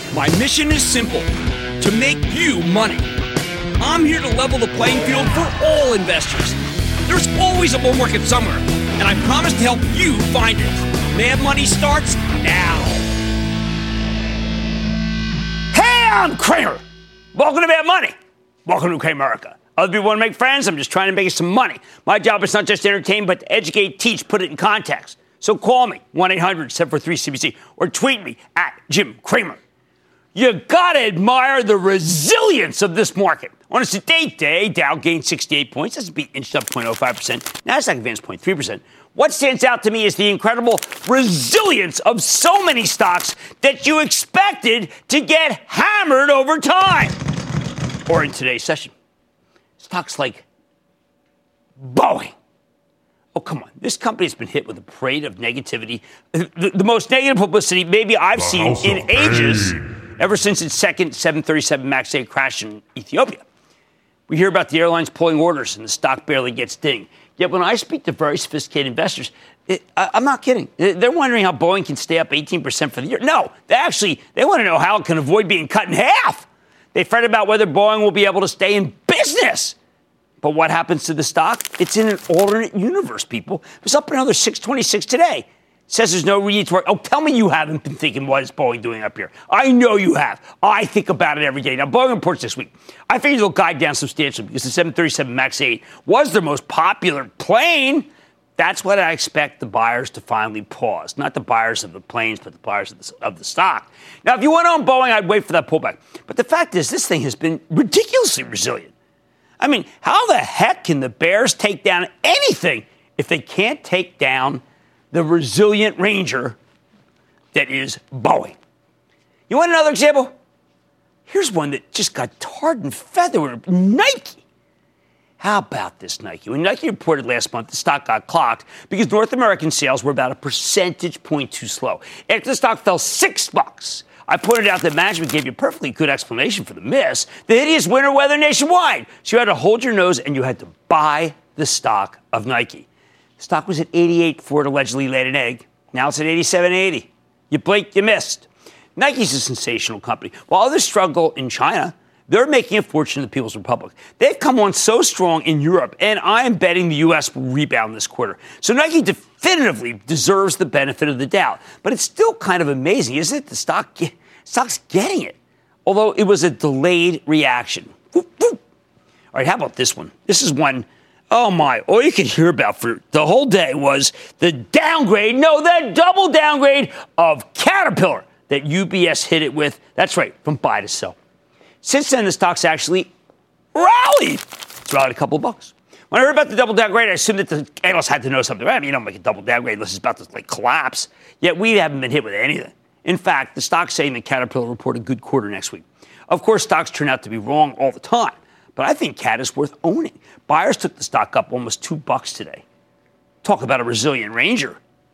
My mission is simple, to make you money. I'm here to level the playing field for all investors. There's always a bull market somewhere, and I promise to help you find it. Mad Money starts now. Hey, I'm Cramer. Welcome to Mad Money. Welcome to Cramerica. Other people want to make friends. I'm just trying to make you some money. My job is not just to entertain, but to educate, teach, put it in context. So call me, 1-800-743-CBC, or tweet me at Jim Cramer. You gotta admire the resilience of this market. On a sedate day, Dow gained 68 points. S&P inched up 0.05%. Nasdaq advanced 0.3%. What stands out to me is the incredible resilience of so many stocks that you expected to get hammered over time. Or in today's session, stocks like Boeing. Oh, come on. This company has been hit with a parade of negativity, the most negative publicity maybe I've seen in ages, ever since its second 737 MAX 8 crash in Ethiopia. We hear about the airlines pulling orders and the stock barely gets dinged. Yet when I speak to very sophisticated investors, I'm not kidding. They're wondering how Boeing can stay up 18% for the year. No, they want to know how it can avoid being cut in half. They fret about whether Boeing will be able to stay in business. But what happens to the stock? It's in an alternate universe, people. It was up another 626 today. It says there's no reason to worry. Oh, tell me you haven't been thinking, what is Boeing doing up here? I know you have. I think about it every day. Now, Boeing reports this week. I figured it'll guide down substantially because the 737 MAX 8 was their most popular plane. That's what I expect the buyers to finally pause. Not the buyers of the planes, but the buyers of the stock. Now, if you want to own Boeing, I'd wait for that pullback. But the fact is, this thing has been ridiculously resilient. I mean, how the heck can the Bears take down anything if they can't take down the resilient Ranger that is Boeing? You want another example? Here's one that just got tarred and feathered. Nike. How about this Nike? When Nike reported last month, the stock got clocked because North American sales were about a percentage point too slow. After the stock fell $6, I pointed out that management gave you a perfectly good explanation for the miss. The hideous winter weather nationwide. So you had to hold your nose and you had to buy the stock of Nike. The stock was at 88 before it allegedly laid an egg. Now it's at 87.80. You blinked, you missed. Nike's a sensational company. While others struggle in China, they're making a fortune in the People's Republic. They've come on so strong in Europe, and I am betting the U.S. will rebound this quarter. So Nike definitively deserves the benefit of the doubt. But it's still kind of amazing, isn't it? The stock's getting it, although it was a delayed reaction. Whoop, whoop. All right, how about this one? This is one, oh my, all you could hear about for the whole day was the double downgrade of Caterpillar that UBS hit it with. That's right, from buy to sell. Since then, the stock's actually rallied. It's rallied a couple of bucks. When I heard about the double downgrade, I assumed that the analysts had to know something. I mean, you don't make a double downgrade unless it's about to collapse. Yet we haven't been hit with anything. In fact, the stock's saying that Caterpillar will report a good quarter next week. Of course, stocks turn out to be wrong all the time, but I think Cat is worth owning. Buyers took the stock up almost $2 today. Talk about a resilient Ranger.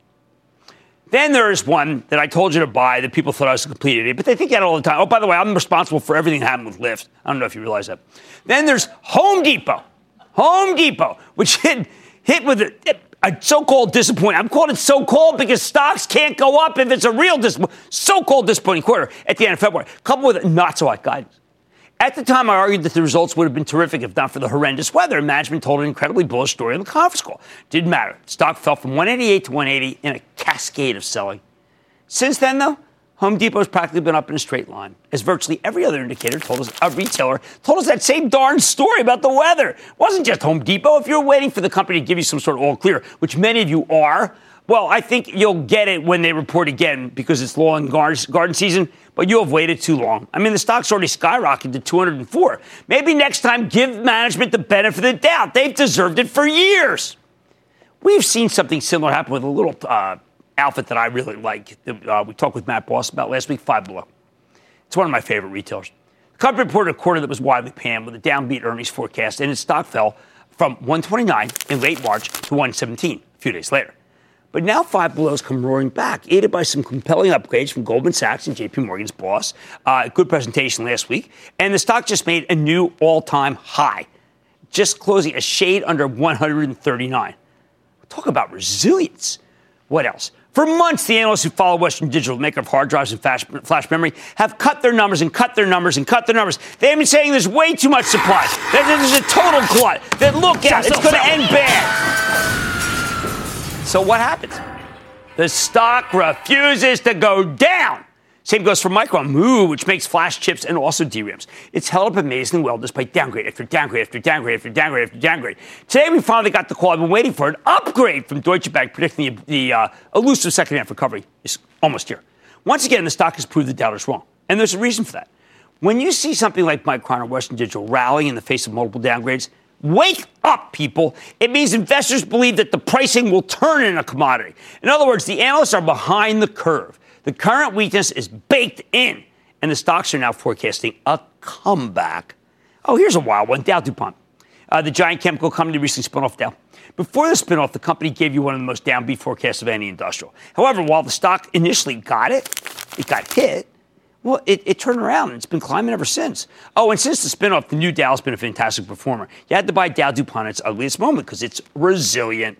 Then there's one that I told you to buy that people thought I was a complete idiot, but they think that all the time. Oh, by the way, I'm responsible for everything that happened with Lyft. I don't know if you realize that. Then there's Home Depot. Home Depot, which hit with a so-called disappointing. I'm calling it so-called because stocks can't go up if it's a real so-called disappointing quarter at the end of February, coupled with not-so-hot guidance. At the time, I argued that the results would have been terrific if not for the horrendous weather. Management told an incredibly bullish story on the conference call. Didn't matter. The stock fell from 188 to 180 in a cascade of selling. Since then, though, Home Depot's practically been up in a straight line, as virtually every other indicator retailer told us that same darn story about the weather. It wasn't just Home Depot. If you're waiting for the company to give you some sort of all clear, which many of you are, well, I think you'll get it when they report again because it's lawn garden season, but you have waited too long. I mean, the stock's already skyrocketed to 204. Maybe next time give management the benefit of the doubt. They've deserved it for years. We've seen something similar happen with a little outfit that I really like. We talked with Matt Boss about last week, Five Below. It's one of my favorite retailers. The company reported a quarter that was widely panned with a downbeat earnings forecast, and its stock fell from 129 in late March to 117 a few days later. But now Five Below's come roaring back, aided by some compelling upgrades from Goldman Sachs and JP Morgan's boss. Good presentation last week. And the stock just made a new all-time high, just closing a shade under 139. Talk about resilience. What else? For months, the analysts who follow Western Digital, maker of hard drives and flash memory, have cut their numbers and cut their numbers and cut their numbers. They've been saying there's way too much supply, that there's a total glut, that look out, it's going to end bad. So what happens? The stock refuses to go down. Same goes for Micron, which makes flash chips and also DRAMs. It's held up amazingly well despite downgrade after downgrade after downgrade after downgrade after downgrade. Today, we finally got the call I've been waiting for, an upgrade from Deutsche Bank predicting the elusive second-half recovery is almost here. Once again, the stock has proved the doubters wrong, and there's a reason for that. When you see something like Micron or Western Digital rally in the face of multiple downgrades, wake up, people. It means investors believe that the pricing will turn in a commodity. In other words, the analysts are behind the curve. The current weakness is baked in, and the stocks are now forecasting a comeback. Oh, here's a wild one. Dow DuPont. The giant chemical company recently spun off Dow. Before the spinoff, the company gave you one of the most downbeat forecasts of any industrial. However, while the stock initially got got hit, well, it turned around, and it's been climbing ever since. Oh, and since the spinoff, the new Dow has been a fantastic performer. You had to buy Dow DuPont at its ugliest moment because it's resilient.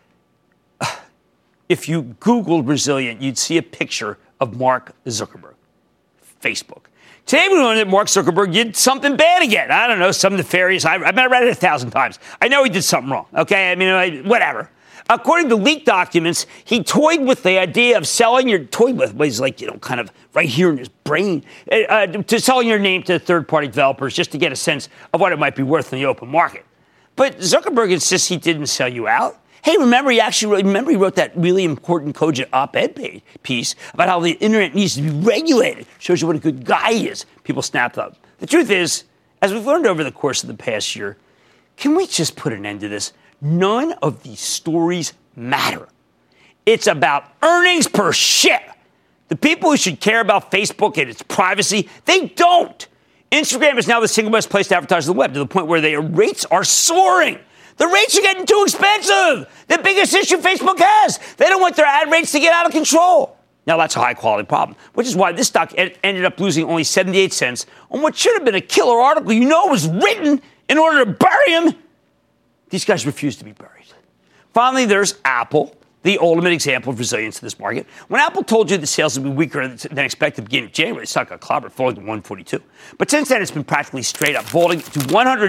If you Googled resilient, you'd see a picture of Mark Zuckerberg, Facebook. Today, we learned that Mark Zuckerberg did something bad again. I don't know, some nefarious. I've read it 1,000 times. I know he did something wrong, okay? I mean, whatever. According to leaked documents, he toyed with the idea of selling he's like, kind of right here in his brain, to selling your name to third-party developers just to get a sense of what it might be worth in the open market. But Zuckerberg insists he didn't sell you out. Hey, remember he wrote that really important cogent op-ed piece about how the internet needs to be regulated. Shows you what a good guy he is. People snapped up. The truth is, as we've learned over the course of the past year, can we just put an end to this? None of these stories matter. It's about earnings per share. The people who should care about Facebook and its privacy, they don't. Instagram is now the single best place to advertise on the web, to the point where their rates are soaring. The rates are getting too expensive. The biggest issue Facebook has. They don't want their ad rates to get out of control. Now, that's a high-quality problem, which is why this stock ended up losing only 78 cents on what should have been a killer article was written in order to bury him. These guys refuse to be buried. Finally, there's Apple, the ultimate example of resilience in this market. When Apple told you the sales would be weaker than expected at the beginning of January, the stock got clobbered, falling to 142. But since then, it's been practically straight up, vaulting to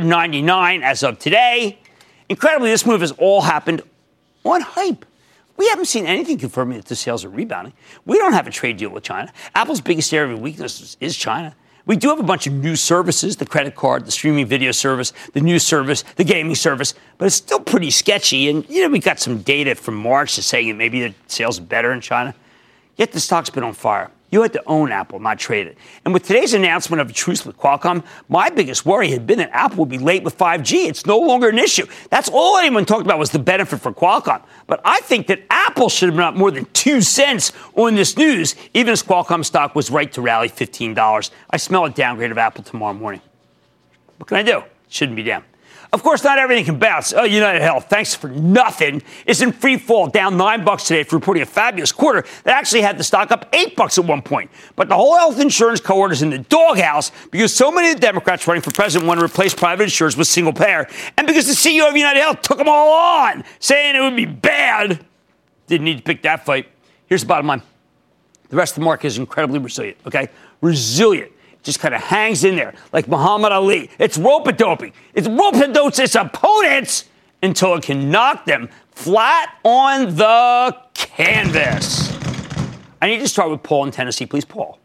199 as of today. Incredibly, this move has all happened on hype. We haven't seen anything confirming that the sales are rebounding. We don't have a trade deal with China. Apple's biggest area of weakness is China. We do have a bunch of new services, the credit card, the streaming video service, the news service, the gaming service, but it's still pretty sketchy. And, we got some data from March that's saying that maybe the sales are better in China. Yet the stock's been on fire. You had to own Apple, not trade it. And with today's announcement of a truce with Qualcomm, my biggest worry had been that Apple would be late with 5G. It's no longer an issue. That's all anyone talked about was the benefit for Qualcomm. But I think that Apple should have been up more than 2 cents on this news, even as Qualcomm stock was right to rally $15. I smell a downgrade of Apple tomorrow morning. What can I do? Shouldn't be down. Of course, not everything can bounce. United Health, thanks for nothing, is in free fall, down $9 today for reporting a fabulous quarter that actually had the stock up $8 at one point. But the whole health insurance cohort is in the doghouse because so many of the Democrats running for president want to replace private insurers with single payer, and because the CEO of United Health took them all on, saying it would be bad. Didn't need to pick that fight. Here's the bottom line. The rest of the market is incredibly resilient, okay? Resilient. Just kind of hangs in there like Muhammad Ali. It's rope-a-doping. It's rope-a-dope its opponents until it can knock them flat on the canvas. I need to start with Paul in Tennessee. Please, Paul.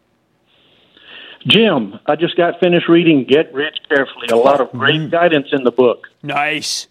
Jim, I just got finished reading Get Rich Carefully. A lot of great guidance in the book. Nice.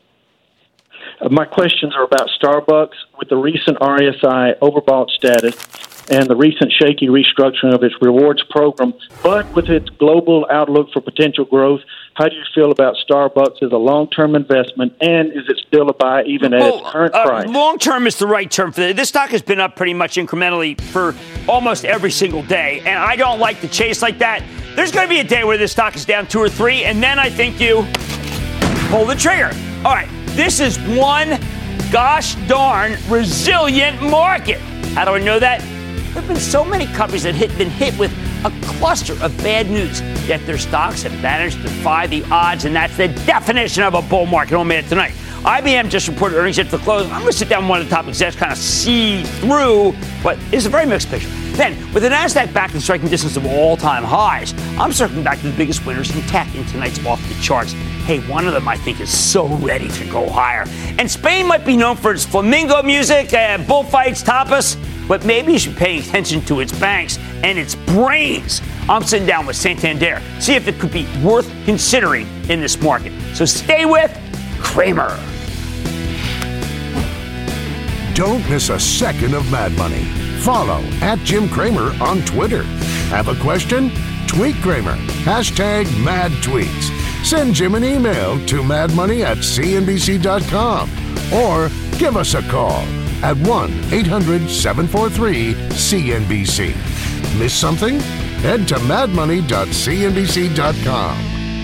My questions are about Starbucks with the recent RSI overbought status and the recent shaky restructuring of its rewards program, but with its global outlook for potential growth. How do you feel about Starbucks as a long-term investment, and is it still a buy even at its current price? Long-term is the right term for this. This stock has been up pretty much incrementally for almost every single day, and I don't like to chase like that. There's going to be a day where this stock is down 2 or 3, and then I think you pull the trigger. All right, this is one gosh darn resilient market. How do I know that? There have been so many companies that have been hit with a cluster of bad news, yet their stocks have managed to defy the odds, and that's the definition of a bull market. On minute tonight. IBM just reported earnings at the close. I'm going to sit down with one of the top execs, kind of see through what is a very mixed picture. Then, with the NASDAQ back in striking distance of all-time highs, I'm circling back to the biggest winners in tech in tonight's Off the Charts. Hey, one of them, I think, is so ready to go higher. And Spain might be known for its flamenco music, bullfights, tapas, but maybe you should pay attention to its banks and its brains. I'm sitting down with Santander, see if it could be worth considering in this market. So stay with Cramer. Don't miss a second of Mad Money. Follow @Jim Cramer on Twitter. Have a question? Tweet Cramer. #MadTweets. Send Jim an email to madmoney@cnbc.com or give us a call at 1-800-743-CNBC. Miss something? Head to madmoney.cnbc.com.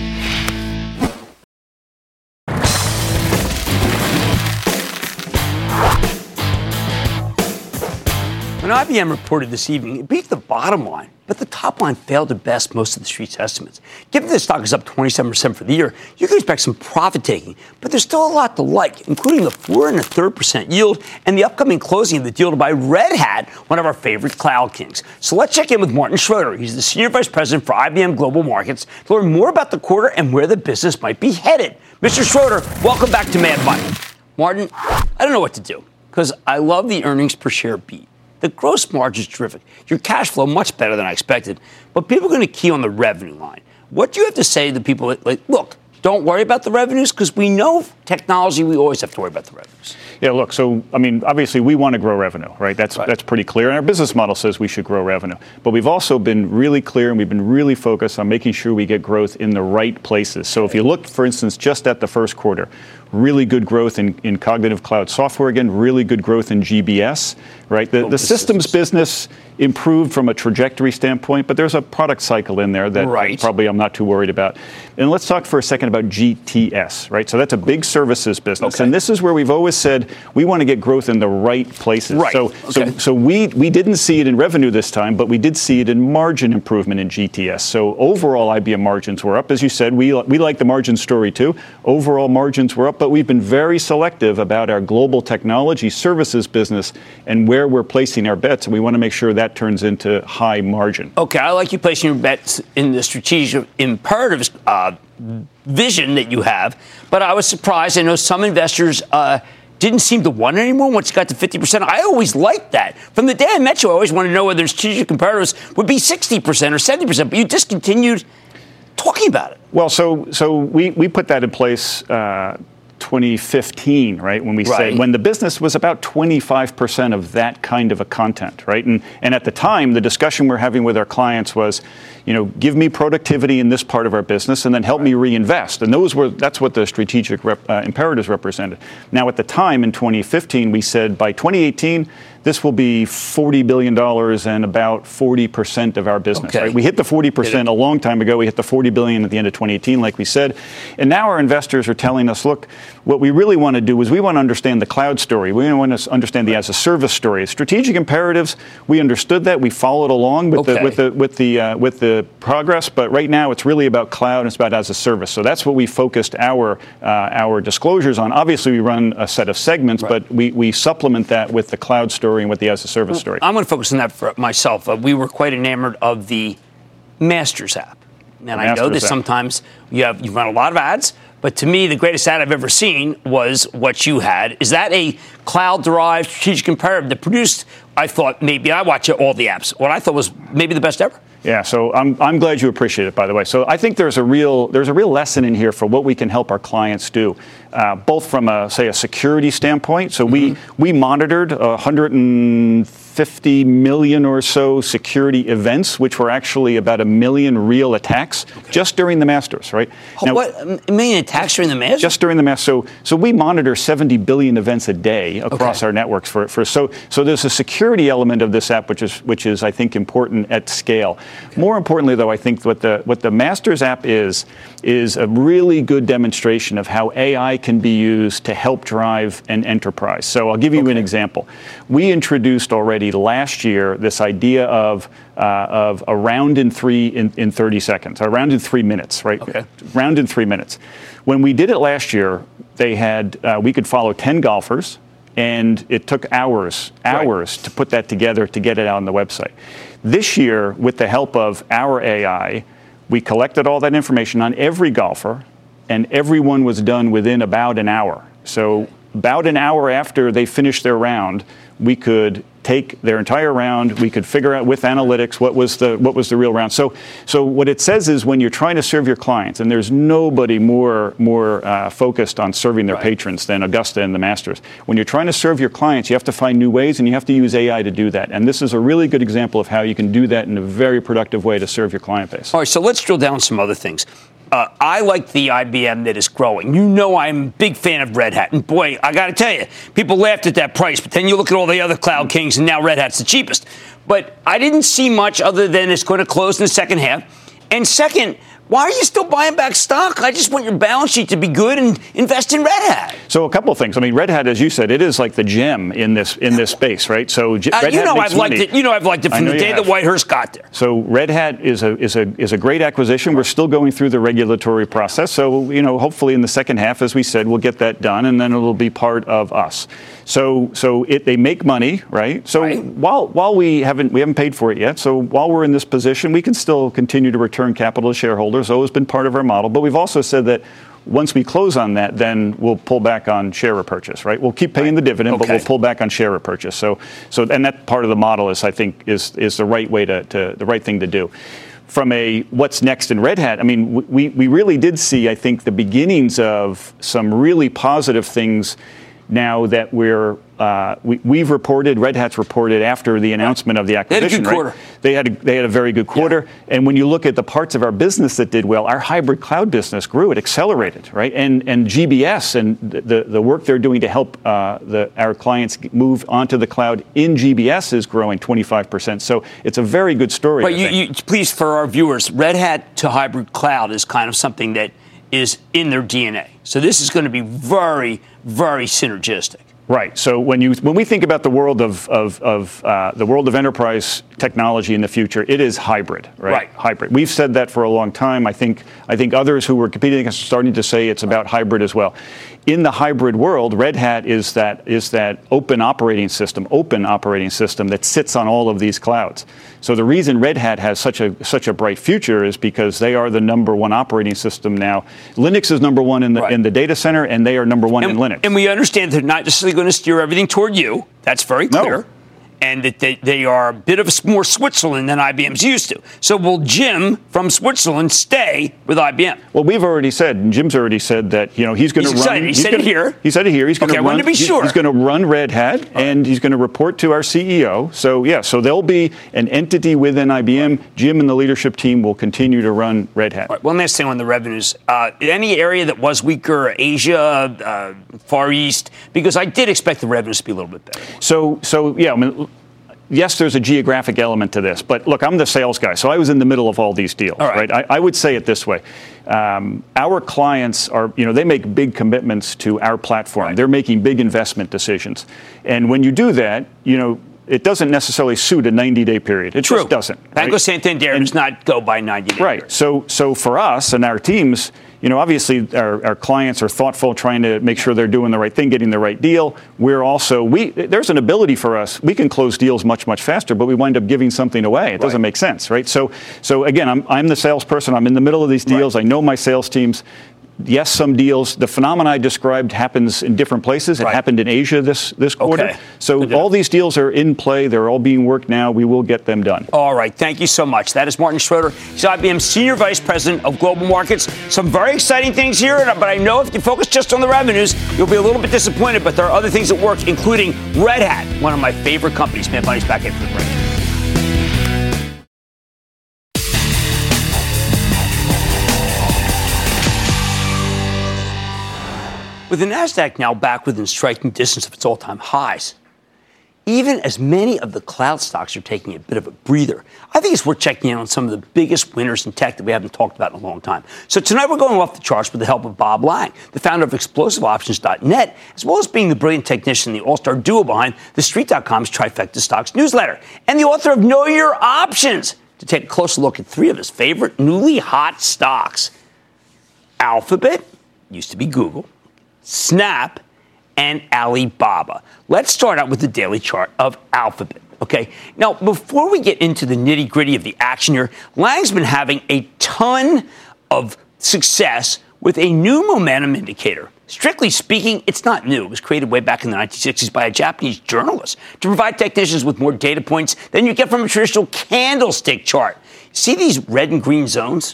When IBM reported this evening, it beat the bottom line, but the top line failed to best most of the street's estimates. Given the stock is up 27% for the year, you can expect some profit taking, but there's still a lot to like, including the 4 1/3% yield and the upcoming closing of the deal to buy Red Hat, one of our favorite cloud kings. So let's check in with Martin Schroeder. He's the Senior Vice President for IBM Global Markets to learn more about the quarter and where the business might be headed. Mr. Schroeder, welcome back to Mad Money. Martin, I don't know what to do because I love the earnings per share beat. The gross margin is terrific. Your cash flow much better than I expected. But people are going to key on the revenue line. What do you have to say to people that, like, look, don't worry about the revenues? Because we know technology, we always have to worry about the revenues. Yeah, look, so, I mean, obviously we want to grow revenue, right? That's pretty clear. And our business model says we should grow revenue. But we've also been really clear and we've been really focused on making sure we get growth in the right places. So if you look, for instance, just at the first quarter, really good growth in cognitive cloud software, again, really good growth in GBS, right? The systems business improved from a trajectory standpoint, but there's a product cycle in there that probably I'm not too worried about. And let's talk for a second about GTS, right? So that's a big services business. Okay. And this is where we've always said we want to get growth in the right places. Right. So we didn't see it in revenue this time, but we did see it in margin improvement in GTS. So overall IBM margins were up. As you said, we like the margin story too. Overall margins were up, but we've been very selective about our global technology services business and where we're placing our bets, and we want to make sure that turns into high margin. Okay, I like you placing your bets in the strategic imperatives vision that you have, but I was surprised. I know some investors didn't seem to want it anymore once you got to 50%. I always liked that. From the day I met you, I always wanted to know whether strategic imperatives would be 60% or 70%, but you discontinued talking about it. Well, so we put that in place 2015, right? When we say when the business was about 25% of that kind of a content, right? And at the time, the discussion we're having with our clients was, give me productivity in this part of our business and then help me reinvest. And that's what the strategic imperatives represented. Now, at the time in 2015, we said by 2018, this will be $40 billion and about 40% of our business. Okay. Right? We hit the 40% a long time ago. We hit the $40 billion at the end of 2018, like we said. And now our investors are telling us, look, what we really want to do is we want to understand the cloud story. We want to understand the as-a-service story. Strategic imperatives, we understood that. We followed along with the progress. But right now, it's really about cloud. It's about as-a-service. So that's what we focused our disclosures on. Obviously, we run a set of segments, but we supplement that with the cloud story and with the as-a-service story. I'm going to focus on that for myself. We were quite enamored of the Masters app. And I know that sometimes you run a lot of ads, but to me, the greatest ad I've ever seen was what you had. Is that a cloud-derived strategic imperative that produced, I thought, maybe I watch all the apps, what I thought was maybe the best ever? Yeah, so I'm glad you appreciate it, by the way. So I think there's a real lesson in here for what we can help our clients do, both from a security standpoint. So we monitored 150 million or so security events, which were actually about 1 million real attacks just during the Masters, right? Now, what, 1 million attacks during the Masters? Just during the Masters. So we monitor 70 billion events a day across our networks. So there's a security element of this app, which is I think important at scale. More importantly, though, I think what the Masters app is a really good demonstration of how AI can be used to help drive an enterprise. So I'll give you an example. We introduced already last year this idea of a round in 30 seconds, a round in 3 minutes, right? Okay. Round in 3 minutes. When we did it last year, we could follow 10 golfers, and it took hours to put that together to get it out on the website. This year, with the help of our AI, we collected all that information on every golfer, and everyone was done within about an hour. So about an hour after they finished their round, we could take their entire round. We could figure out with analytics what was the real round. So what it says is when you're trying to serve your clients, and there's nobody more focused on serving their patrons than Augusta and the Masters. When you're trying to serve your clients, you have to find new ways, and you have to use AI to do that. And this is a really good example of how you can do that in a very productive way to serve your client base. All right, so let's drill down some other things. I like the IBM that is growing. You know I'm a big fan of Red Hat. And boy, I got to tell you, people laughed at that price. But then you look at all the other cloud kings, and now Red Hat's the cheapest. But I didn't see much other than it's going to close in the second half. And second, why are you still buying back stock? I just want your balance sheet to be good and invest in Red Hat. So a couple of things. I mean, Red Hat, as you said, it is like the gem in this space, right? So Red Hat I've liked it. You know, I've liked it from the day that Whitehurst got there. So Red Hat is a great acquisition. We're still going through the regulatory process. So hopefully in the second half, as we said, we'll get that done, and then it'll be part of us. So they make money, right? So while we haven't paid for it yet, so while we're in this position, we can still continue to return capital to shareholders. Always been part of our model. But we've also said that once we close on that, then we'll pull back on share repurchase, right? We'll keep paying the dividend, but we'll pull back on share repurchase. So and that part of the model is, I think, is the right way the right thing to do. From a what's next in Red Hat, I mean, we really did see, I think, the beginnings of some really positive things now that we've reported, Red Hat's reported after the announcement of the acquisition. They had a good quarter. They had a very good quarter. Yeah. And when you look at the parts of our business that did well, our hybrid cloud business grew. It accelerated, right? And GBS and the work they're doing to help our clients move onto the cloud in GBS is growing 25%. So it's a very good story. But please, for our viewers, Red Hat to hybrid cloud is kind of something that is in their DNA. So this is going to be very, very synergistic. Right. So when we think about the world of enterprise technology in the future, it is hybrid, right? Hybrid. We've said that for a long time. I think others who were competing against are starting to say it's about hybrid as well. In the hybrid world, Red Hat is that open operating system that sits on all of these clouds. So the reason Red Hat has such a bright future is because they are the number one operating system now. Linux is number one in the data center, and they are number one in Linux. And we understand they're not necessarily going to steer everything toward you. That's very clear. No. And that they are a bit of more Switzerland than IBM's used to. So will Jim from Switzerland stay with IBM? Well, we've already said, and Jim's already said that he's going to run. He said it here. He said it here. He's going to run. I wanted to be sure. He's going to run Red Hat, and he's going to report to our CEO. So there'll be an entity within IBM. Jim and the leadership team will continue to run Red Hat. All right, one last thing on the revenues. Any area that was weaker, Asia, Far East, because I did expect the revenues to be a little bit better. So yeah, I mean, yes, there's a geographic element to this, but look, I'm the sales guy, so I was in the middle of all these deals, right? I would say it this way. Our clients they make big commitments to our platform. Right. They're making big investment decisions. And when you do that, it doesn't necessarily suit a 90-day period. It just doesn't. Banco Santander does not go by 90 days. Right. So for us and our teams, obviously our clients are thoughtful, trying to make sure they're doing the right thing, getting the right deal. We're also, there's an ability for us. We can close deals much, much faster, but we wind up giving something away. It doesn't make sense, right? So again, I'm the salesperson. I'm in the middle of these deals. I know my sales teams. Yes, some deals. The phenomena I described happens in different places. It happened in Asia this quarter. Okay. So all these deals are in play. They're all being worked now. We will get them done. All right. Thank you so much. That is Martin Schroeter. He's IBM's Senior Vice President of Global Markets. Some very exciting things here, but I know if you focus just on the revenues, you'll be a little bit disappointed. But there are other things that work, including Red Hat, one of my favorite companies. Mad Money's back after the break. With the NASDAQ now back within striking distance of its all-time highs, even as many of the cloud stocks are taking a bit of a breather, I think it's worth checking in on some of the biggest winners in tech that we haven't talked about in a long time. So tonight we're going off the charts with the help of Bob Lang, the founder of ExplosiveOptions.net, as well as being the brilliant technician, the all-star duo behind TheStreet.com's Trifecta Stocks newsletter, and the author of Know Your Options, to take a closer look at three of his favorite newly hot stocks. Alphabet, used to be Google. Snap, and Alibaba. Let's start out with the daily chart of Alphabet. Okay, now before we get into the nitty-gritty of the action here, Lang's been having a ton of success with a new momentum indicator. Strictly speaking, it's not new. It was created way back in the 1960s by a Japanese journalist to provide technicians with more data points than you get from a traditional candlestick chart. See these red and green zones?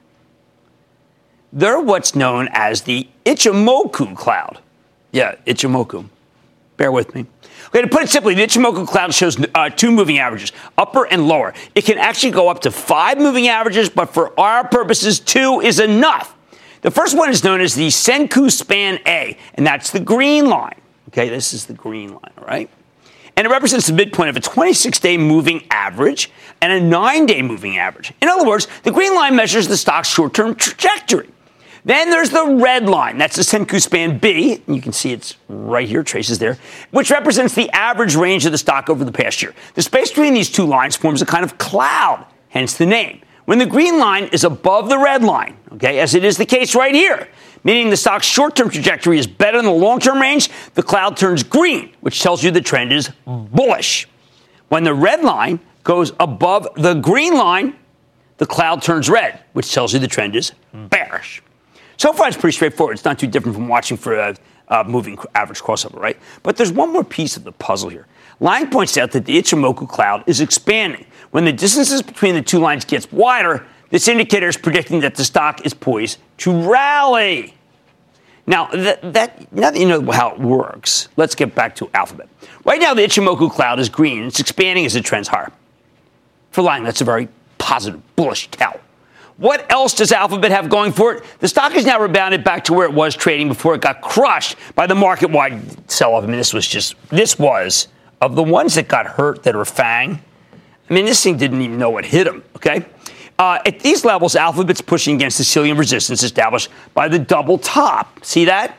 They're what's known as the Ichimoku cloud. Yeah, Ichimoku. Bear with me. Okay, to put it simply, the Ichimoku cloud shows two moving averages, upper and lower. It can actually go up to 5 moving averages, but for our purposes, 2 is enough. The first one is known as the Senkou Span A, and that's the green line. Okay, this is the green line, all right? And it represents the midpoint of a 26-day moving average and a 9-day moving average. In other words, the green line measures the stock's short-term trajectory. Then there's the red line. That's the Senkou Span B. And you can see it's right here, traces there, which represents the average range of the stock over the past year. The space between these two lines forms a kind of cloud, hence the name. When the green line is above the red line, okay, as it is the case right here, meaning the stock's short-term trajectory is better than the long-term range, the cloud turns green, which tells you the trend is bullish. When the red line goes above the green line, the cloud turns red, which tells you the trend is bearish. So far, it's pretty straightforward. It's not too different from watching for a moving average crossover, right? But there's one more piece of the puzzle here. Lang points out that the Ichimoku cloud is expanding. When the distances between the two lines gets wider, this indicator is predicting that the stock is poised to rally. Now, now that you know how it works, let's get back to Alphabet. Right now, the Ichimoku cloud is green. It's expanding as it trends higher. For Lang, that's a very positive, bullish tell. What else does Alphabet have going for it? The stock is now rebounded back to where it was trading before it got crushed by the market-wide sell-off. I mean, this was, of the ones that got hurt that are FANG, I mean, this thing didn't even know what hit them, okay? At these levels, Alphabet's pushing against the ceiling of resistance established by the double top. See that?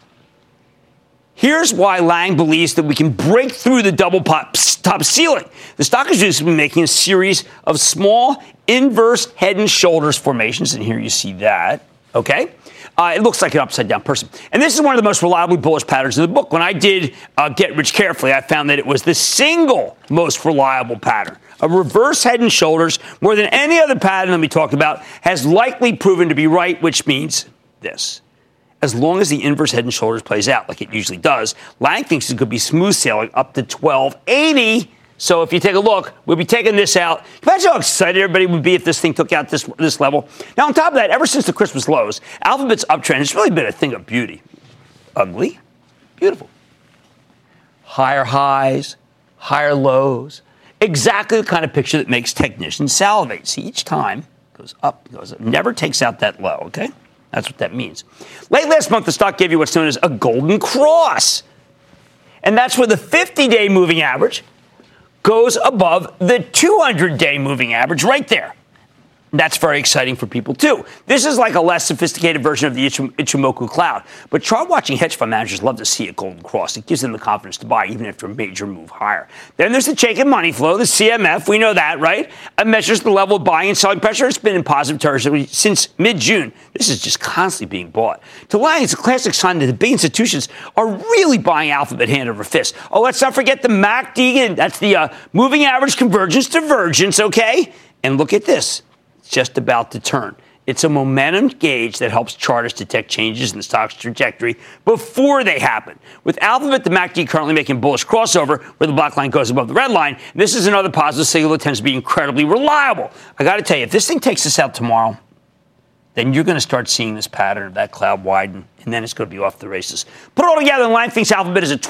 Here's why Lang believes that we can break through the double top ceiling. The stock is recently making a series of small inverse head and shoulders formations, and here you see that, okay? It looks like an upside-down person. And this is one of the most reliably bullish patterns in the book. When I did Get Rich Carefully, I found that it was the single most reliable pattern. A reverse head and shoulders, more than any other pattern that we talked about, has likely proven to be right, which means this. As long as the inverse head and shoulders plays out, like it usually does, Lang thinks it could be smooth sailing up to 1280. So if you take a look, we'll be taking this out. Imagine how excited everybody would be if this thing took out this level. Now, on top of that, ever since the Christmas lows, Alphabet's uptrend has really been a thing of beauty. Ugly, beautiful. Higher highs, higher lows. Exactly the kind of picture that makes technicians salivate. See, each time goes up, never takes out that low, okay? That's what that means. Late last month, the stock gave you what's known as a golden cross. And that's where the 50-day moving average goes above the 200-day moving average right there. That's very exciting for people, too. This is like a less sophisticated version of the Ichimoku cloud. But chart-watching hedge fund managers love to see a golden cross. It gives them the confidence to buy, even after a major move higher. Then there's the Chaikin money flow, the CMF. We know that, right? It measures the level of buying and selling pressure. It's been in positive territory since mid-June. This is just constantly being bought. To Lang, it's a classic sign that the big institutions are really buying Alphabet hand over fist. Oh, let's not forget the MACD. That's the moving average convergence divergence, okay? And look at this. Just about to turn. It's a momentum gauge that helps chartists detect changes in the stock's trajectory before they happen. With Alphabet, the MACD currently making bullish crossover where the black line goes above the red line. This is another positive signal that tends to be incredibly reliable. I got to tell you, if this thing takes us out tomorrow, then you're going to start seeing this pattern of that cloud widen, and then it's going to be off the races. Put it all together, and Lang thinks Alphabet is a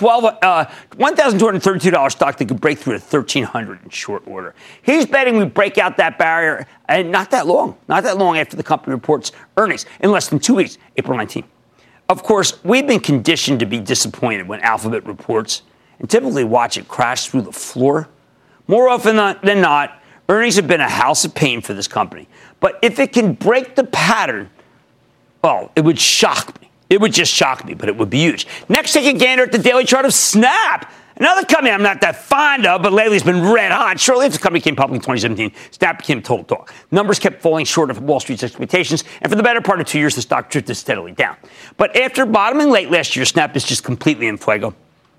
$1,232 stock that could break through to $1,300 in short order. He's betting we break out that barrier, and not that long after the company reports earnings, in less than 2 weeks, April 19th. Of course, we've been conditioned to be disappointed when Alphabet reports, and typically watch it crash through the floor. More often than not, earnings have been a house of pain for this company. But if it can break the pattern, well, it would shock me. It would just shock me, but it would be huge. Next, take a gander at the daily chart of Snap. Another company I'm not that fond of, but lately has been red hot. Shortly after the company came public in 2017, Snap became total talk. Numbers kept falling short of Wall Street's expectations, and for the better part of 2 years, the stock drifted steadily down. But after bottoming late last year, Snap is just completely in fuego.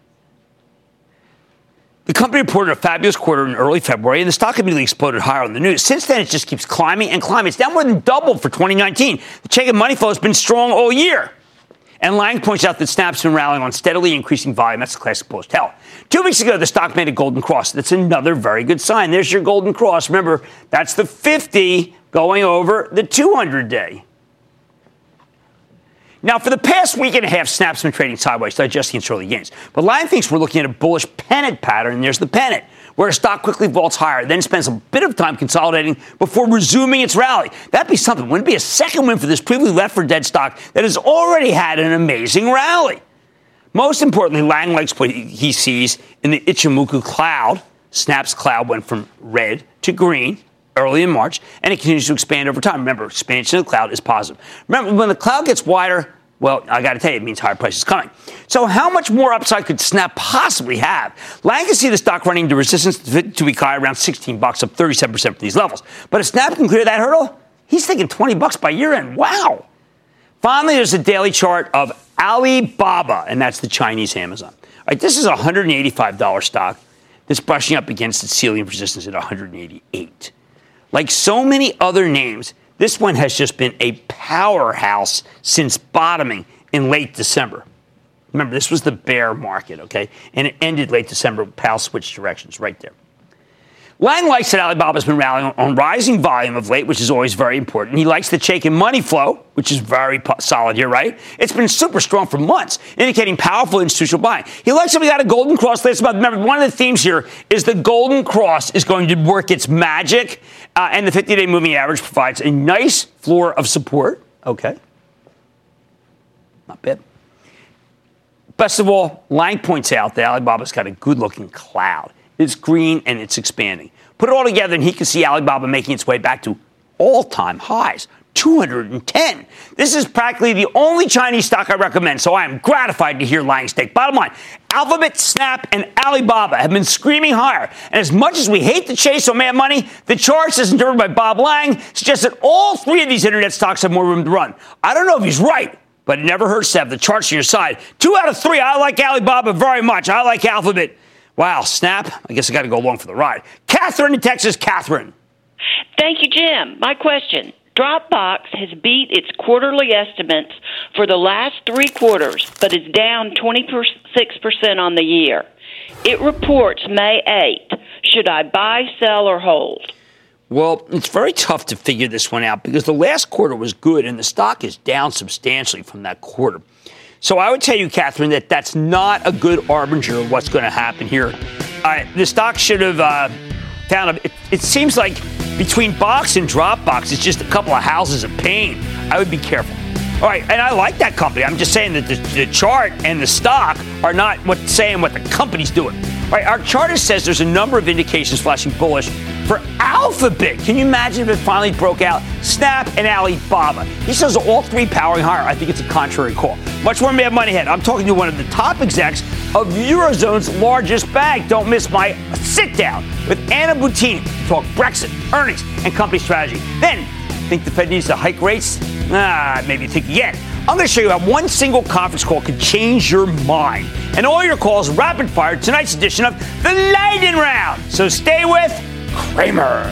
The company reported a fabulous quarter in early February, and the stock immediately exploded higher on the news. Since then, it just keeps climbing and climbing. It's down more than doubled for 2019. The Chaikin money flow has been strong all year. And Lang points out that Snap's been rallying on steadily increasing volume. That's the classic bullish tell. 2 weeks ago, the stock made a golden cross. That's another very good sign. There's your golden cross. Remember, that's the 50 going over the 200-day. Now, for the past week and a half, Snap's been trading sideways, digesting its early gains. But Lang thinks we're looking at a bullish pennant pattern, and there's the pennant, where a stock quickly vaults higher, then spends a bit of time consolidating before resuming its rally. That'd be something. Wouldn't it be a second win for this previously left-for-dead stock that has already had an amazing rally? Most importantly, Lang likes what he sees in the Ichimoku cloud. Snap's cloud went from red to green early in March, and it continues to expand over time. Remember, expansion of the cloud is positive. Remember, when the cloud gets wider, well, I got to tell you, it means higher prices coming. So how much more upside could Snap possibly have? Lang can see the stock running into resistance to week high around $16, up 37% from these levels. But if Snap can clear that hurdle, he's thinking $20 by year end. Wow. Finally, there's a daily chart of Alibaba, and that's the Chinese Amazon. All right, this is a $185 stock that's brushing up against its ceiling of resistance at $188. Like so many other names, this one has just been a powerhouse since bottoming in late December. Remember, this was the bear market, okay? And it ended late December. Powell switched directions right there. Lang likes that Alibaba's been rallying on rising volume of late, which is always very important. He likes the Chaikin money flow, which is very solid here, right? It's been super strong for months, indicating powerful institutional buying. He likes that we got a golden cross last month. Remember, one of the themes here is the golden cross is going to work its magic, and the 50-day moving average provides a nice floor of support. Okay. Not bad. Best of all, Lang points out that Alibaba's got a good-looking cloud. It's green and it's expanding. Put it all together and he can see Alibaba making its way back to all-time highs, 210. This is practically the only Chinese stock I recommend, so I am gratified to hear Lang's take. Bottom line, Alphabet, Snap, and Alibaba have been screaming higher. And as much as we hate to chase on Mad Money, the charts, as interpreted by Bob Lang, suggest that all three of these internet stocks have more room to run. I don't know if he's right, but it never hurts to have the charts on your side. 2 out of 3, I like Alibaba very much. I like Alphabet. Wow, Snap, I guess I got to go along for the ride. Catherine in Texas. Catherine. Thank you, Jim. My question. Dropbox has beat its quarterly estimates for the last 3 quarters, but is down 26% on the year. It reports May 8th. Should I buy, sell, or hold? Well, it's very tough to figure this one out because the last quarter was good and the stock is down substantially from that quarter. So I would tell you, Catherine, that that's not a good harbinger of what's going to happen here. The stock should have found it seems like between Box and Dropbox, it's just a couple of houses of pain. I would be careful. All right, and I like that company. I'm just saying that the chart and the stock are not saying what the company's doing. All right, our chartist says there's a number of indications flashing bullish for Alphabet. Can you imagine if it finally broke out? Snap and Alibaba. He says all three powering higher. I think it's a contrary call. Much more Mad Money ahead. I'm talking to one of the top execs of Eurozone's largest bank. Don't miss my sit down with Anna Boutini to talk Brexit, earnings, and company strategy. Then, think the Fed needs to hike rates? Maybe think again. I'm going to show you how one single conference call could change your mind. And all your calls rapid fire tonight's edition of the Lightning Round. So stay with Cramer.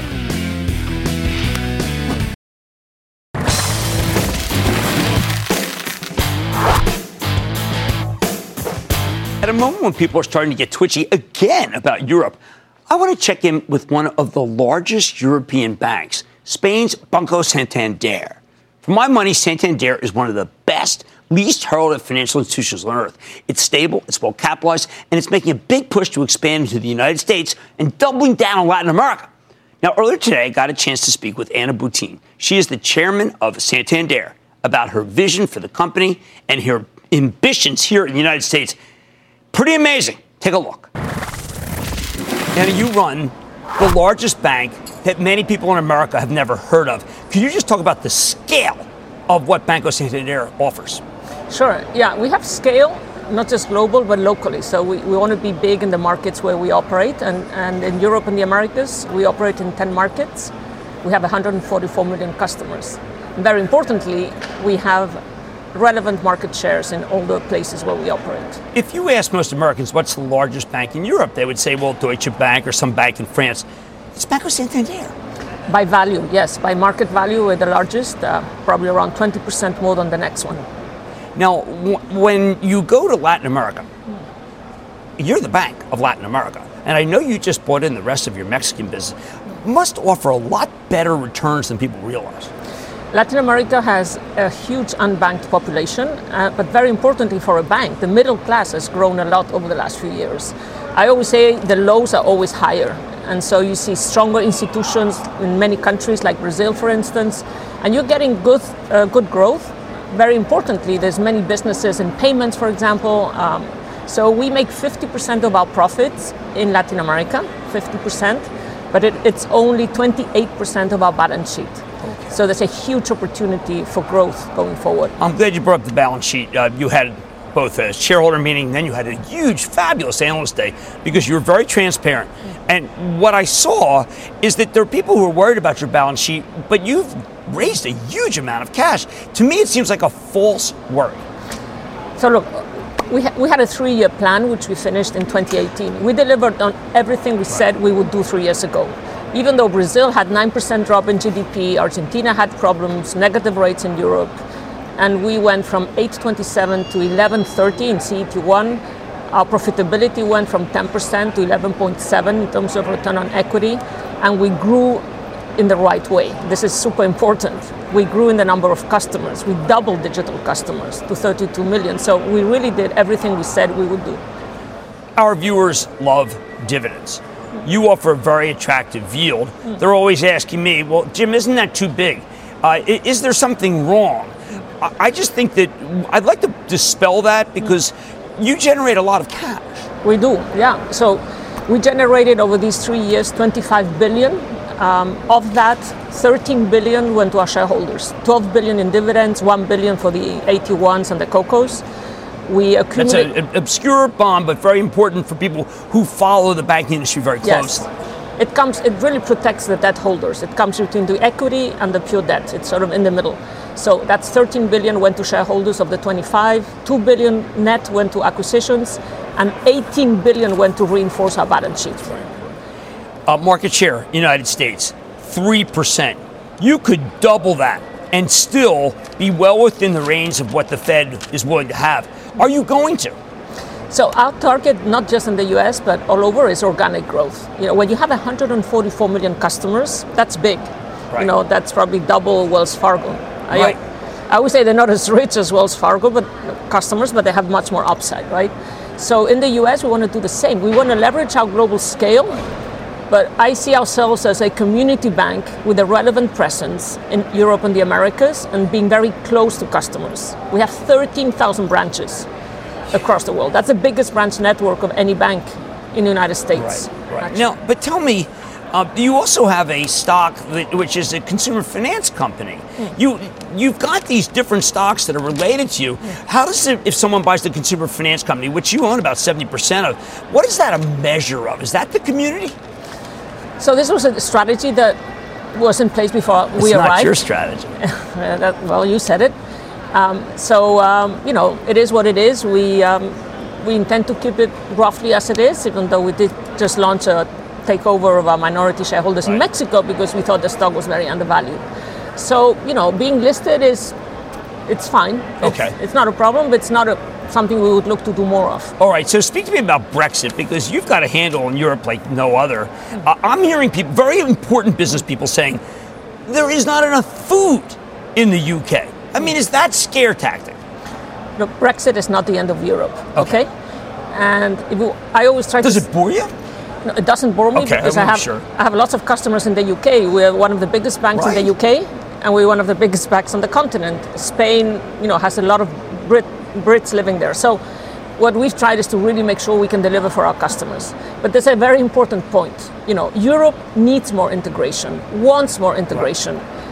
At a moment when people are starting to get twitchy again about Europe, I want to check in with one of the largest European banks, Spain's Banco Santander. For my money, Santander is one of the best, least heralded financial institutions on earth. It's stable, it's well capitalized, and it's making a big push to expand into the United States and doubling down on Latin America. Now, earlier today, I got a chance to speak with Anna Boutini. She is the chairman of Santander, about her vision for the company and her ambitions here in the United States. Pretty amazing. Take a look. Anna, you run the largest bank that many people in America have never heard of. Could you just talk about the scale of what Banco Santander offers? Sure. Yeah, we have scale not just global, but locally. So we want to be big in the markets where we operate. And in Europe and the Americas, we operate in 10 markets. We have 144 million customers. And very importantly, we have relevant market shares in all the places where we operate. If you ask most Americans what's the largest bank in Europe, they would say, well, Deutsche Bank or some bank in France. It's Banco Santander. By value, yes. By market value, we're the largest, probably around 20% more than the next one. Now, when you go to Latin America, you're the bank of Latin America. And I know you just bought in the rest of your Mexican business. Must offer a lot better returns than people realize. Latin America has a huge unbanked population, but very importantly for a bank, the middle class has grown a lot over the last few years. I always say the lows are always higher, and so you see stronger institutions in many countries like Brazil, for instance, and you're getting good growth. Very importantly, there's many businesses in payments, for example. So we make 50% of our profits in Latin America, 50%, but it's only 28% of our balance sheet. Okay. So there's a huge opportunity for growth going forward. I'm glad you brought up the balance sheet. You had both a shareholder meeting, then you had a huge, fabulous analyst day because you were very transparent. And what I saw is that there are people who are worried about your balance sheet, but you've raised a huge amount of cash. To me, it seems like a false worry. So look, we had a 3-year plan, which we finished in 2018. We delivered on everything we said we would do 3 years ago. Even though Brazil had 9% drop in GDP, Argentina had problems, negative rates in Europe, and we went from 8.27 to 11.30 in CET1. Our profitability went from 10% to 11.7 in terms of return on equity, and we grew in the right way. This is super important. We grew in the number of customers. We doubled digital customers to 32 million. So we really did everything we said we would do. Our viewers love dividends. You offer a very attractive yield. They're always asking me, well, Jim, isn't that too big? Is there something wrong? I just think that I'd like to dispel that because you generate a lot of cash. We do, yeah. So we generated over these 3 years 25 billion. Of that, 13 billion went to our shareholders. 12 billion in dividends, 1 billion for the AT1s and the COCOs. That's an obscure bond, but very important for people who follow the banking industry very closely. Yes. It really protects the debt holders. It comes between the equity and the pure debt. It's sort of in the middle. So that's 13 billion went to shareholders of the 25, 2 billion net went to acquisitions, and 18 billion went to reinforce our balance sheet. Market share, United States, 3%. You could double that and still be well within the range of what the Fed is willing to have. Are you going to? So our target, not just in the US, but all over, is organic growth. When you have 144 million customers, that's big. Right. That's probably double Wells Fargo. Right. I would say they're not as rich as Wells Fargo, but customers, but they have much more upside, right? So in the US, we want to do the same. We want to leverage our global scale, but I see ourselves as a community bank with a relevant presence in Europe and the Americas and being very close to customers. We have 13,000 branches across the world. That's the biggest branch network of any bank in the United States. Right. Now, but tell me, you also have a stock which is a consumer finance company. You've got these different stocks that are related to you. How does it, if someone buys the consumer finance company, which you own about 70% of, what is that a measure of? Is that the community? So this was a strategy that was in place before we arrived. It's not your strategy. Well, you said it. It is what it is. We intend to keep it roughly as it is, even though we did just launch a takeover of our minority shareholders in Mexico because we thought the stock was very undervalued. So, being listed it's fine. Okay. It's not a problem, but it's not something we would look to do more of. All right, so speak to me about Brexit, because you've got a handle in Europe like no other. I'm hearing people, very important business people saying, there is not enough food in the UK. I mean, is that scare tactic? Look, Brexit is not the end of Europe, okay? And I always try Does it bore you? No, it doesn't bore me because I have lots of customers in the UK. We're one of the biggest banks in the UK, and we're one of the biggest banks on the continent. Spain, has a lot of Brits living there. So what we've tried is to really make sure we can deliver for our customers. But there's a very important point. Europe needs more integration, wants more integration.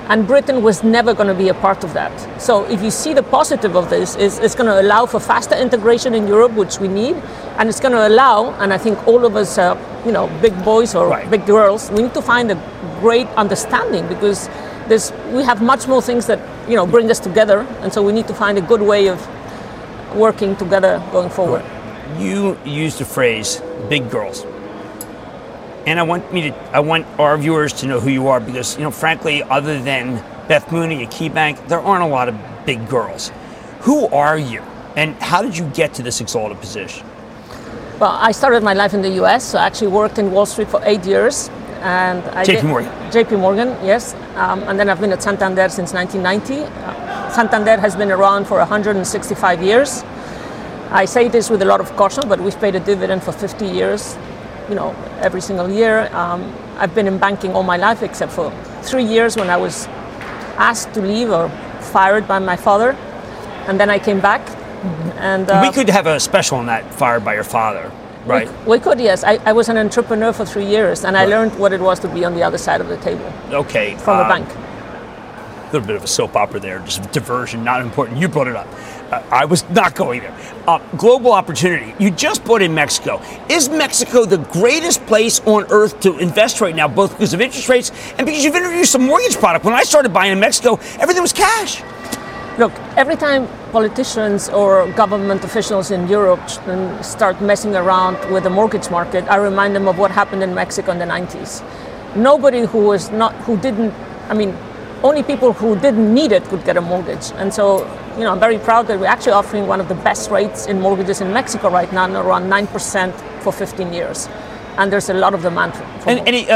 And Britain was never going to be a part of that. So if you see the positive of this, it's going to allow for faster integration in Europe, which we need, and it's going to allow, and I think all of us, big boys or big girls, we need to find a great understanding, because we have much more things that bring us together, and so we need to find a good way of working together going forward. Right. You used the phrase "big girls." And I want our viewers to know who you are, because, frankly, other than Beth Mooney at KeyBank, there aren't a lot of big girls. Who are you, and how did you get to this exalted position? Well, I started my life in the U.S., so I actually worked in Wall Street for 8 years. And JP Morgan. JP Morgan, yes. And then I've been at Santander since 1990. Santander has been around for 165 years. I say this with a lot of caution, but we've paid a dividend for 50 years. Every single year. I've been in banking all my life, except for 3 years when I was asked to leave or fired by my father. And then I came back. And we could have a special on that, fired by your father, right? We could, yes. I was an entrepreneur for 3 years, and I learned what it was to be on the other side of the table. Okay. From the bank. A little bit of a soap opera there, just diversion, not important. You brought it up. I was not going there. Global opportunity. You just bought in Mexico. Is Mexico the greatest place on earth to invest right now, both because of interest rates and because you've introduced some mortgage product? When I started buying in Mexico, everything was cash. Look, every time politicians or government officials in Europe start messing around with the mortgage market, I remind them of what happened in Mexico in the 90s. Only people who didn't need it could get a mortgage. And so, I'm very proud that we're actually offering one of the best rates in mortgages in Mexico right now, around 9% for 15 years. And there's a lot of demand for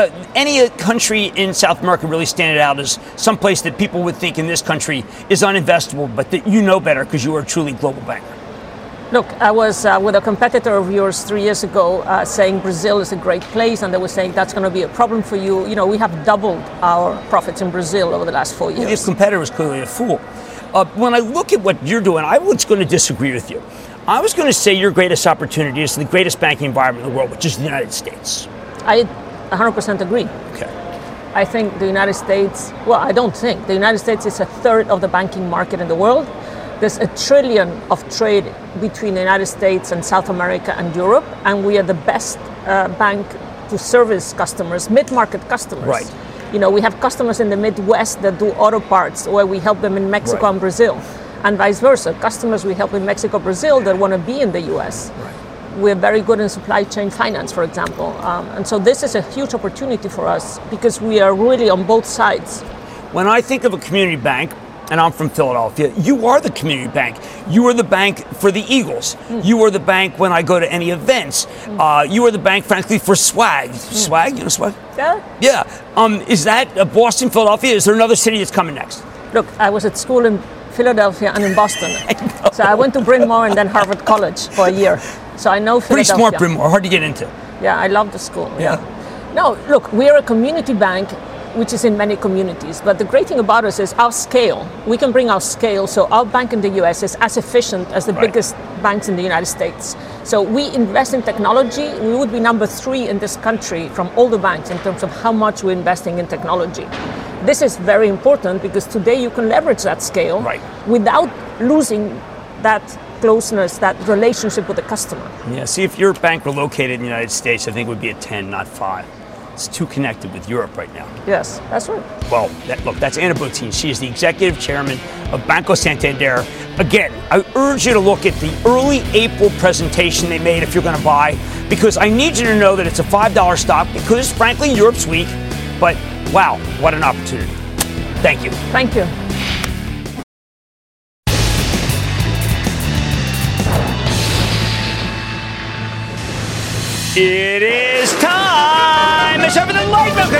any country in South America really stand out as some place that people would think in this country is uninvestable, but that better because you are a truly global banker? Look, I was with a competitor of yours 3 years ago saying Brazil is a great place, and they were saying that's going to be a problem for you. We have doubled our profits in Brazil over the last 4 years. This competitor was clearly a fool. When I look at what you're doing, I was going to disagree with you. I was going to say your greatest opportunity is the greatest banking environment in the world, which is the United States. I 100% agree. Okay. I think the United States, I don't think. The United States is a third of the banking market in the world. There's $1 trillion of trade between the United States and South America and Europe, and we are the best bank to service customers, mid-market customers. Right. We have customers in the Midwest that do auto parts, where we help them in Mexico and Brazil, and vice versa. Customers we help in Mexico, Brazil that want to be in the U.S. Right. We're very good in supply chain finance, for example. And so this is a huge opportunity for us because we are really on both sides. When I think of a community bank, and I'm from Philadelphia, you are the community bank. You are the bank for the Eagles. You are the bank when I go to any events. You are the bank, frankly, for swag. Swag? You know swag? Yeah. Yeah. Is that Boston, Philadelphia? Is there another city that's coming next? Look, I was at school in Philadelphia and in Boston. So I went to Bryn Mawr and then Harvard College for a year. So I know Philadelphia. Pretty smart, Bryn Mawr. Hard to get into. Yeah, I love the school. Yeah. No, look, we are a community bank which is in many communities. But the great thing about us is our scale. We can bring our scale, so our bank in the US is as efficient as the biggest banks in the United States. So we invest in technology. We would be number 3 in this country from all the banks in terms of how much we're investing in technology. This is very important because today you can leverage that scale without losing that closeness, that relationship with the customer. Yeah, see, if your bank were located in the United States, I think it would be a 10, not 5. It's too connected with Europe right now. Yes, that's right. Well, that's Anna Botín. She is the executive chairman of Banco Santander. Again, I urge you to look at the early April presentation they made if you're going to buy, because I need you to know that it's a $5 stock because, frankly, Europe's weak. But, wow, what an opportunity. Thank you. Thank you. It is time! It's over the light milk.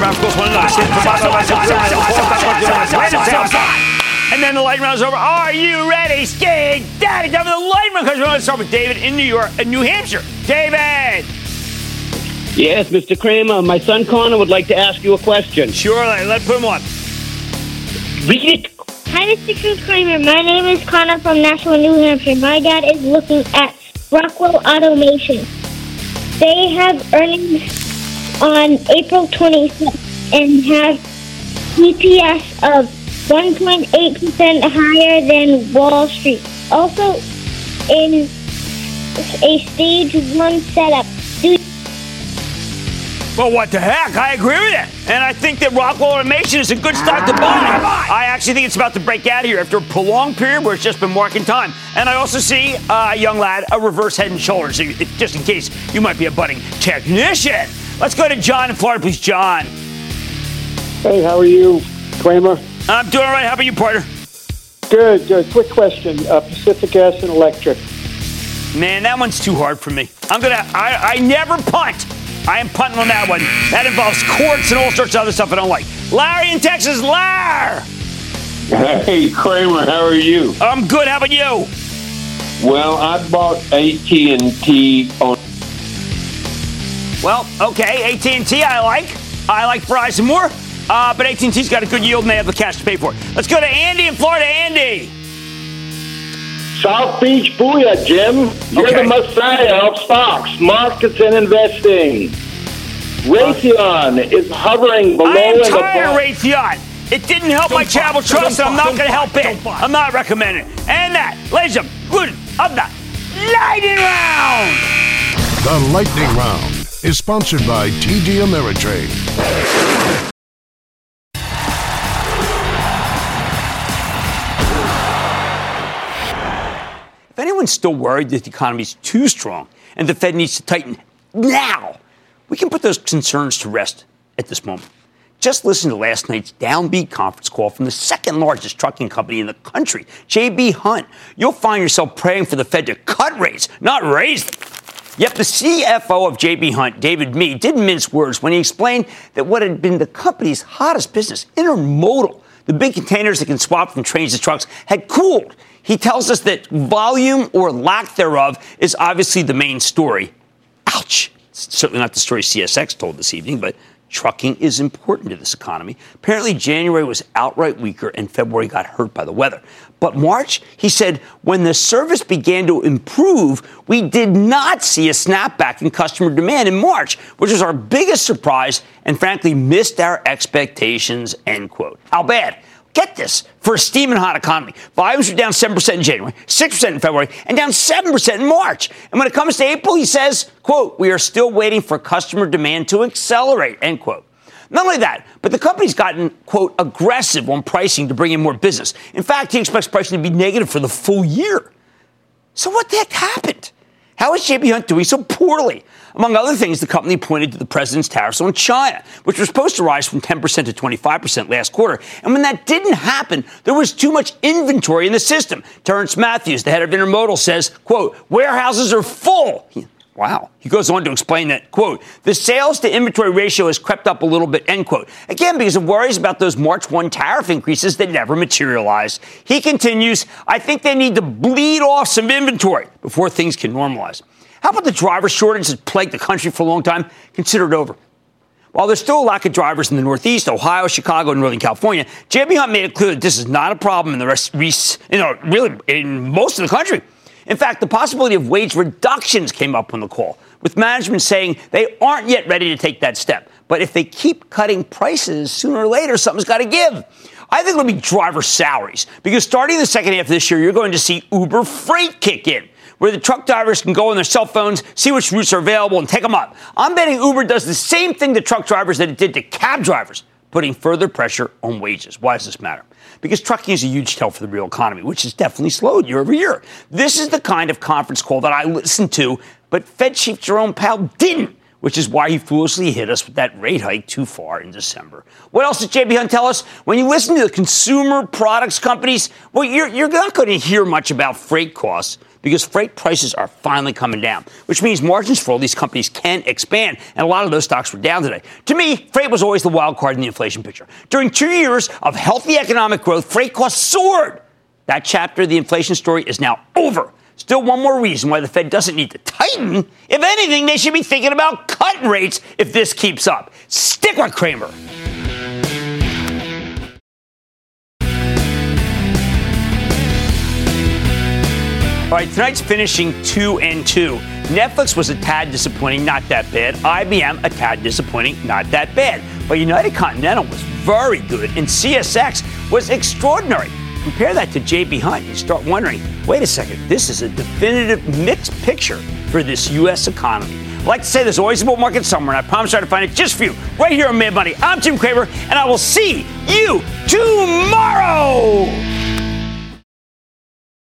And then the light round is over. Are you ready? Skate Daddy, time for the light round. We're going to start with David in New Hampshire. David! Yes, Mr. Cramer. My son Connor would like to ask you a question. Sure, let's put him on. Read it. Hi, Mr. Cramer. My name is Connor from Nashua, New Hampshire. My dad is looking at Rockwell Automation. They have earnings on April 26th and have EPS of 1.8% higher than Wall Street. Also, in a stage 1 setup. Well, what the heck? I agree with it. And I think that Rockwell Automation is a good stock to buy. I actually think it's about to break out of here after a prolonged period where it's just been marking time. And I also see, young lad, a reverse head and shoulders, just in case you might be a budding technician. Let's go to John in Florida, please. John. Hey, how are you, Cramer? I'm doing all right. How about you, partner? Good. Quick question. Pacific Gas and Electric. Man, that one's too hard for me. I never punt. I am punting on that one. That involves courts and all sorts of other stuff I don't like. Larry in Texas. Larry! Hey, Cramer, how are you? I'm good. How about you? Well, I bought AT&T on... Well, okay, AT&T I like. I like Verizon more. But AT&T's got a good yield and they have the cash to pay for it. Let's go to Andy in Florida. Andy. South Beach Booyah, Jim. You're the messiah of stocks, markets, and investing. Raytheon is hovering below. I'm tired of Raytheon. It didn't help my charitable trust, and I'm not going to help it. I'm not recommending it. And that, ladies and gentlemen, good of the Lightning Round. The Lightning Round is sponsored by TD Ameritrade. If anyone's still worried that the economy is too strong and the Fed needs to tighten now, we can put those concerns to rest at this moment. Just listen to last night's downbeat conference call from the second largest trucking company in the country, J.B. Hunt. You'll find yourself praying for the Fed to cut rates, not raise them. Yet the CFO of J.B. Hunt, David Mee, didn't mince words when he explained that what had been the company's hottest business, intermodal, the big containers that can swap from trains to trucks, had cooled. He tells us that volume or lack thereof is obviously the main story. Ouch. It's certainly not the story CSX told this evening, but trucking is important to this economy. Apparently, January was outright weaker and February got hurt by the weather. But March, he said, when the service began to improve, we did not see a snapback in customer demand in March, which was our biggest surprise and frankly missed our expectations, end quote. How bad? Get this, for a steaming hot economy, volumes were down 7% in January, 6% in February, and down 7% in March. And when it comes to April, he says, quote, we are still waiting for customer demand to accelerate, end quote. Not only that, but the company's gotten, quote, aggressive on pricing to bring in more business. In fact, he expects pricing to be negative for the full year. So what the heck happened? How is J.B. Hunt doing so poorly? Among other things, the company pointed to the president's tariffs on China, which were supposed to rise from 10% to 25% last quarter. And when that didn't happen, there was too much inventory in the system. Terrence Matthews, the head of Intermodal, says, quote, warehouses are full. Wow. He goes on to explain that, quote, the sales to inventory ratio has crept up a little bit, end quote. Again, because of worries about those March 1 tariff increases that never materialized. He continues, I think they need to bleed off some inventory before things can normalize. How about the driver shortage that's plagued the country for a long time? Consider it over. While there's still a lack of drivers in the Northeast, Ohio, Chicago, and Northern California, J.B. Hunt made it clear that this is not a problem in the rest, really in most of the country. In fact, the possibility of wage reductions came up on the call, with management saying they aren't yet ready to take that step. But if they keep cutting prices, sooner or later, something's got to give. I think it'll be driver salaries, because starting the second half of this year, you're going to see Uber Freight kick in, where the truck drivers can go on their cell phones, see which routes are available, and take them up. I'm betting Uber does the same thing to truck drivers that it did to cab drivers, putting further pressure on wages. Why does this matter? Because trucking is a huge tell for the real economy, which has definitely slowed year over year. This is the kind of conference call that I listened to, but Fed Chief Jerome Powell didn't, which is why he foolishly hit us with that rate hike too far in December. What else did J.B. Hunt tell us? When you listen to the consumer products companies, well, you're not going to hear much about freight costs, because freight prices are finally coming down, which means margins for all these companies can expand, and a lot of those stocks were down today. To me, freight was always the wild card in the inflation picture. During 2 years of healthy economic growth, freight costs soared. That chapter of the inflation story is now over. Still one more reason why the Fed doesn't need to tighten. If anything, they should be thinking about cutting rates if this keeps up. Stick with Cramer. All right, tonight's finishing 2-2. Netflix was a tad disappointing, not that bad. IBM, a tad disappointing, not that bad. But United Continental was very good, and CSX was extraordinary. Compare that to J.B. Hunt, you start wondering, wait a second, this is a definitive mixed picture for this U.S. economy. I like to say there's always a bull market somewhere, and I promise I'll try to find it just for you, right here on Mad Money. I'm Jim Cramer, and I will see you tomorrow.